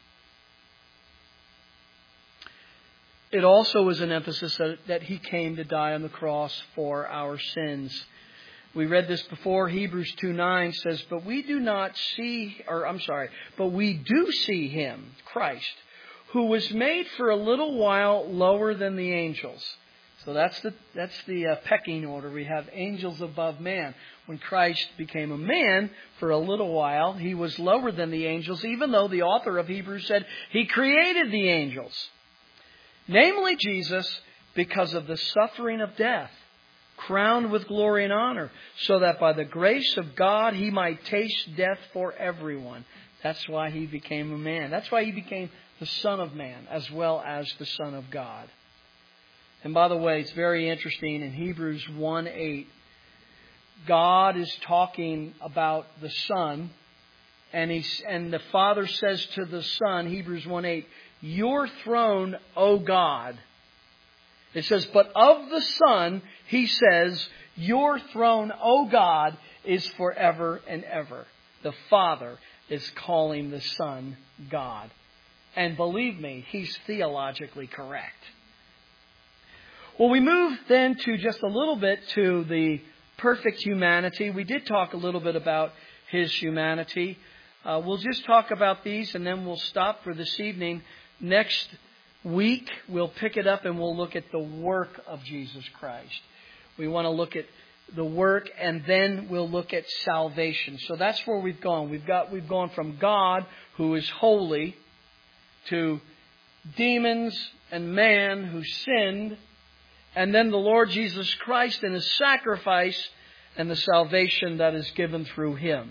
It also is an emphasis that, that He came to die on the cross for our sins. We read this before. Hebrews two nine says, but we do not see, or I'm sorry, but we do see Him, Christ, who was made for a little while lower than the angels. So that's the that's the uh, pecking order. We have angels above man. When Christ became a man, for a little while, He was lower than the angels, even though the author of Hebrews said He created the angels. Namely Jesus, because of the suffering of death, crowned with glory and honor, so that by the grace of God He might taste death for everyone. That's why He became a man. That's why He became the Son of Man, as well as the Son of God. And by the way, it's very interesting. In Hebrews one eight, God is talking about the Son. And, he's, and the Father says to the Son, Hebrews one eight, your throne, O God. It says, but of the Son, He says, your throne, O God, is forever and ever. The Father is calling the Son God. And believe me, He's theologically correct. Well, we move then to just a little bit to the perfect humanity. We did talk a little bit about His humanity. Uh, we'll just talk about these and then we'll stop for this evening. Next week, we'll pick it up and we'll look at the work of Jesus Christ. We want to look at the work and then we'll look at salvation. So that's where we've gone. We've got we've gone from God, who is holy, to demons and man who sinned, and then the Lord Jesus Christ and His sacrifice and the salvation that is given through Him.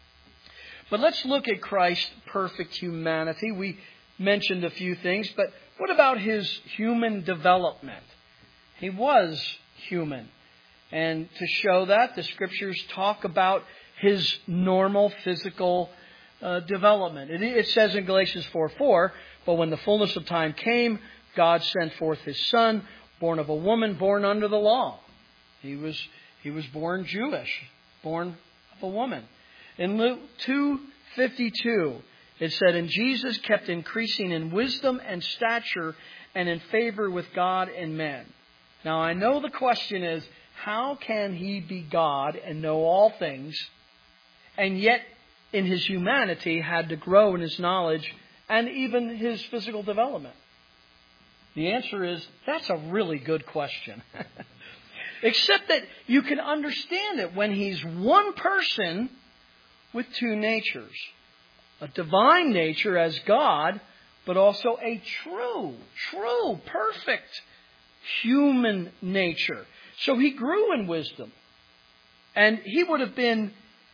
But let's look at Christ's perfect humanity. We mentioned a few things, but What about his human development? He was human. And to show that, the Scriptures talk about his normal physical uh, development. It, it says in Galatians four four, but when the fullness of time came, God sent forth His Son, born of a woman, born under the law. He was he was born Jewish, born of a woman. In Luke two fifty-two, it said, and Jesus kept increasing in wisdom and stature and in favor with God and men. Now I know the question is, how can He be God and know all things, and yet in His humanity had to grow in His knowledge and even His physical development? The answer is, that's a really good question. Except that you can understand it when He's one person with two natures. A divine nature as God, but also a true, true, perfect human nature. So He grew in wisdom. And He would have been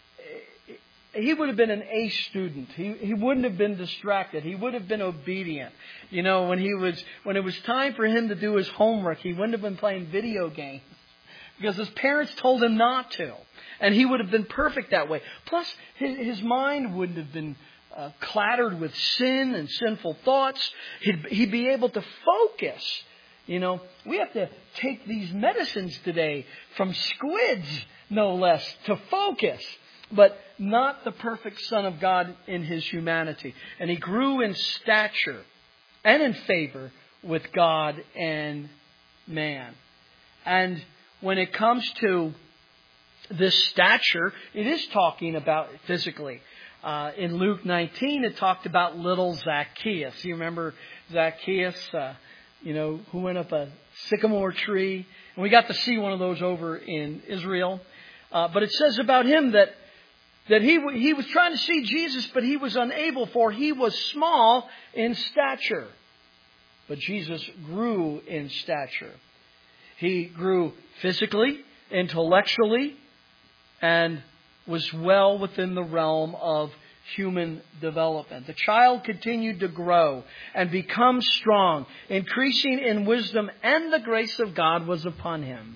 He would have been an A student. He he wouldn't have been distracted. He would have been obedient. You know, when he was when it was time for him to do his homework, he wouldn't have been playing video games because his parents told him not to. And he would have been perfect that way. Plus, his, his mind wouldn't have been uh, clattered with sin and sinful thoughts. He'd, he'd be able to focus. You know, we have to take these medicines today from squids, no less, to focus. But not the perfect Son of God in His humanity. And He grew in stature and in favor with God and man. And when it comes to this stature, it is talking about physically. Uh, in Luke nineteen, it talked about little Zacchaeus. You remember Zacchaeus, uh, you know, who went up a sycamore tree. And we got to see one of those over in Israel. Uh, but it says about him that That he he was trying to see Jesus, but he was unable, for he was small in stature. But Jesus grew in stature. He grew physically, intellectually, and was well within the realm of human development. The child continued to grow and become strong, increasing in wisdom, and the grace of God was upon him.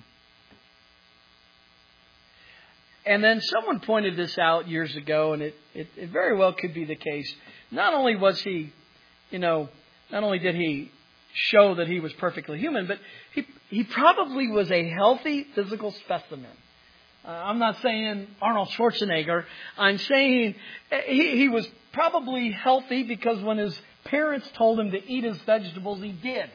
And then someone pointed this out years ago, and it, it, it very well could be the case. Not only was he, you know, not only did he show that he was perfectly human, but he he probably was a healthy physical specimen. Uh, I'm not saying Arnold Schwarzenegger. I'm saying he, he was probably healthy because when his parents told him to eat his vegetables, he did.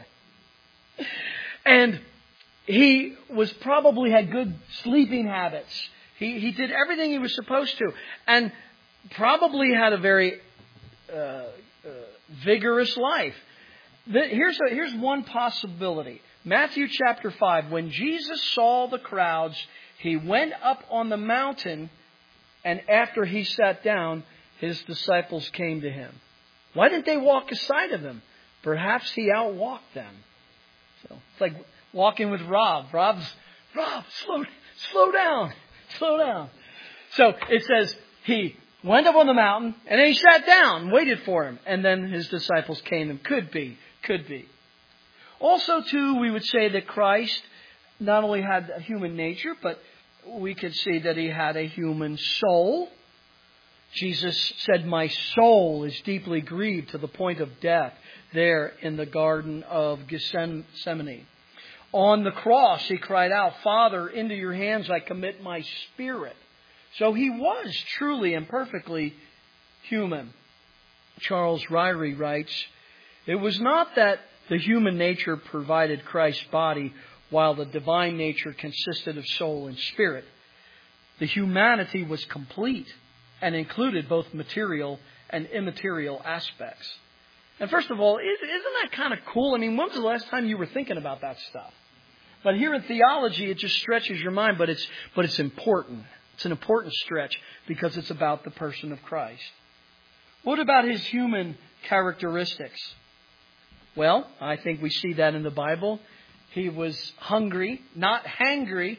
And he was probably had good sleeping habits. He he did everything he was supposed to, and probably had a very uh, uh, vigorous life. The, here's a, here's one possibility. Matthew chapter five. When Jesus saw the crowds, He went up on the mountain, and after He sat down, His disciples came to Him. Why didn't they walk aside of Him? Perhaps He outwalked them. So it's like walking with Rob. Rob's Rob, slow slow down. Slow down. So it says He went up on the mountain and then He sat down, waited for Him. And then His disciples came to Him. Could be. Could be. Also, too, we would say that Christ not only had a human nature, but we could see that He had a human soul. Jesus said, "My soul is deeply grieved to the point of death," there in the Garden of Gethsemane. On the cross, He cried out, "Father, into your hands I commit my spirit." So He was truly and perfectly human. Charles Ryrie writes, "It was not that the human nature provided Christ's body, while the divine nature consisted of soul and spirit. The humanity was complete and included both material and immaterial aspects." And first of all, isn't that kind of cool? I mean, when was the last time you were thinking about that stuff? But here in theology, it just stretches your mind, but it's but it's important. It's an important stretch because it's about the person of Christ. What about His human characteristics? Well, I think we see that in the Bible. He was hungry, not hangry.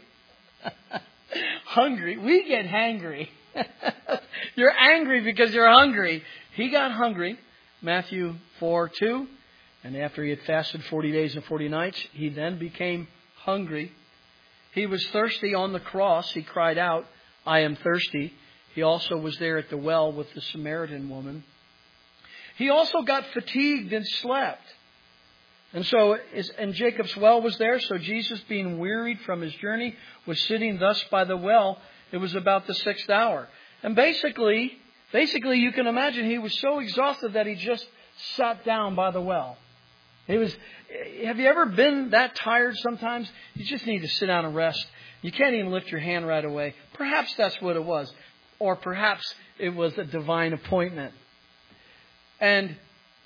Hungry. We get hangry. You're angry because you're hungry. He got hungry. Matthew four two. And after he had fasted forty days and forty nights, he then became hungry. He was thirsty on the cross. He cried out, I am thirsty. He also was there at the well with the Samaritan woman. He also got fatigued and slept. And so, and Jacob's well was there. So Jesus, being wearied from his journey, was sitting thus by the well. It was about the sixth hour. And basically, basically you can imagine he was so exhausted that he just sat down by the well. It was, have you ever been that tired sometimes? You just need to sit down and rest. You can't even lift your hand right away. Perhaps that's what it was. Or perhaps it was a divine appointment. And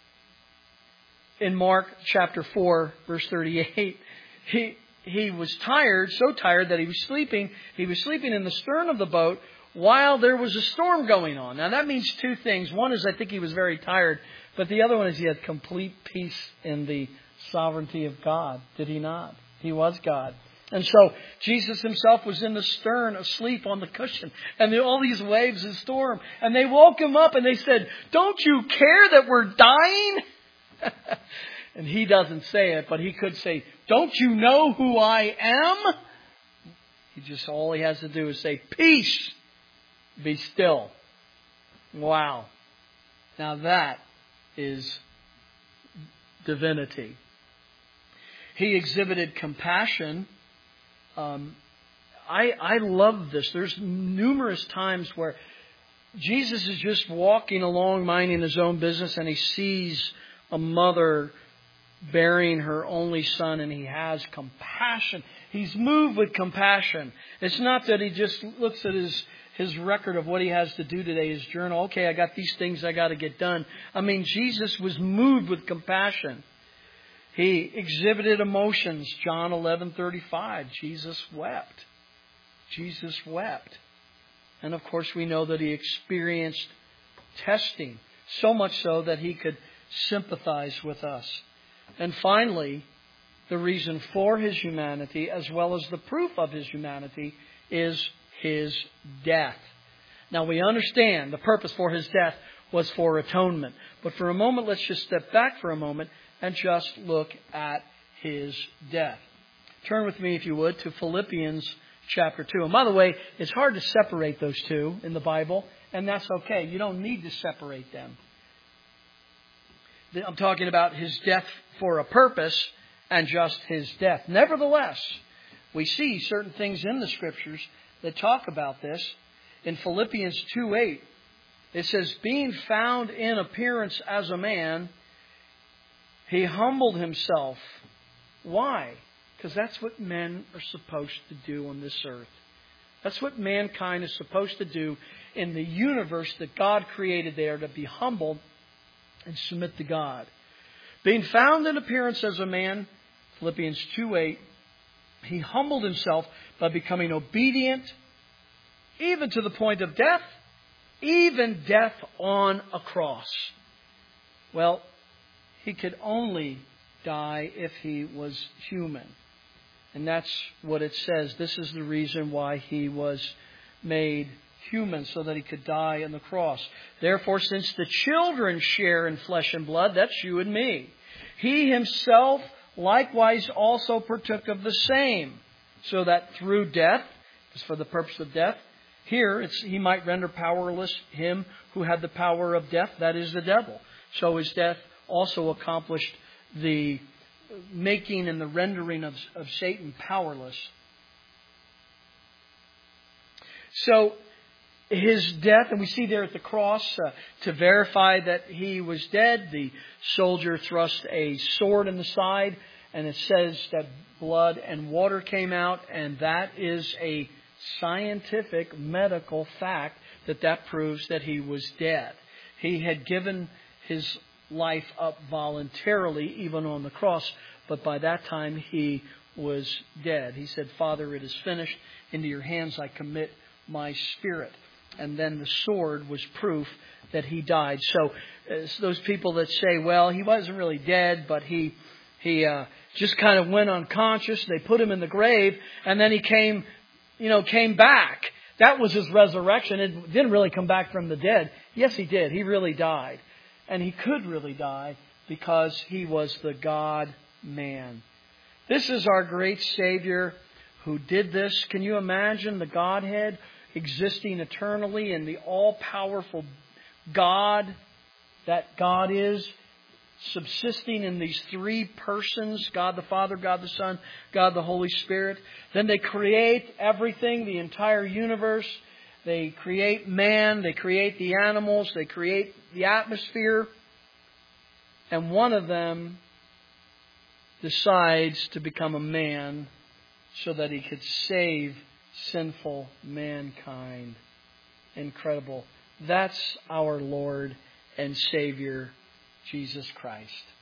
in Mark chapter four, verse thirty-eight, he, he was tired, so tired that he was sleeping. He was sleeping in the stern of the boat while there was a storm going on. Now that means two things. One is I think he was very tired. But the other one is he had complete peace in the sovereignty of God. Did he not? He was God. And so Jesus himself was in the stern asleep on the cushion. And there were all these waves and storm. And they woke him up and they said, don't you care that we're dying? And he doesn't say it, but he could say, don't you know who I am? He just, all he has to do is say, peace, be still. Wow. Now that is divinity. He exhibited compassion. Um, I, I love this. There's numerous times where Jesus is just walking along, minding his own business, and he sees a mother bearing her only son, and he has compassion. He's moved with compassion. It's not that he just looks at his his record of what he has to do today, his journal. Okay, I got these things I got to get done. I mean, Jesus was moved with compassion. He exhibited emotions. John eleven thirty-five, Jesus wept. Jesus wept. And of course, we know that he experienced testing, so much so that he could sympathize with us. And finally, the reason for his humanity, as well as the proof of his humanity, is his death. Now we understand the purpose for his death was for atonement. But for a moment, let's just step back for a moment and just look at his death. Turn with me, if you would, to Philippians chapter two. And by the way, it's hard to separate those two in the Bible, and that's okay. You don't need to separate them. I'm talking about his death for a purpose and just his death. Nevertheless, we see certain things in the Scriptures that talk about this. In Philippians two eight, it says, being found in appearance as a man, he humbled himself. Why? Because that's what men are supposed to do on this earth. That's what mankind is supposed to do in the universe that God created there, to be humbled and submit to God. Being found in appearance as a man, Philippians two eight, he humbled himself by becoming obedient, even to the point of death, even death on a cross. Well, he could only die if he was human. And that's what it says. This is the reason why he was made human, so that he could die on the cross. Therefore, since the children share in flesh and blood, that's you and me, he himself likewise also partook of the same, so that through death, as for the purpose of death, here it's, he might render powerless him who had the power of death, that is the devil. So his death also accomplished the making and the rendering of, of Satan powerless. So his death, and we see there at the cross, uh, to verify that he was dead, the soldier thrust a sword in the side, and it says that blood and water came out, and that is a scientific, medical fact that that proves that he was dead. He had given his life up voluntarily, even on the cross, but by that time he was dead. He said, Father, it is finished. Into your hands I commit my spirit. And then the sword was proof that he died. So uh, those people that say, well, he wasn't really dead, but he he uh, just kind of went unconscious. They put him in the grave, and then he came, you know, came back. That was his resurrection. It didn't really come back from the dead. Yes, he did. He really died. And he could really die because He was the God-man. This is our great Savior who did this. Can you imagine the Godhead existing eternally and the all-powerful God that God is, subsisting in these three persons, God the Father, God the Son, God the Holy Spirit. Then they create everything, the entire universe. They create man, they create the animals, they create the atmosphere. And one of them decides to become a man so that he could save sinful mankind. Incredible. That's our Lord and Savior, Jesus Christ.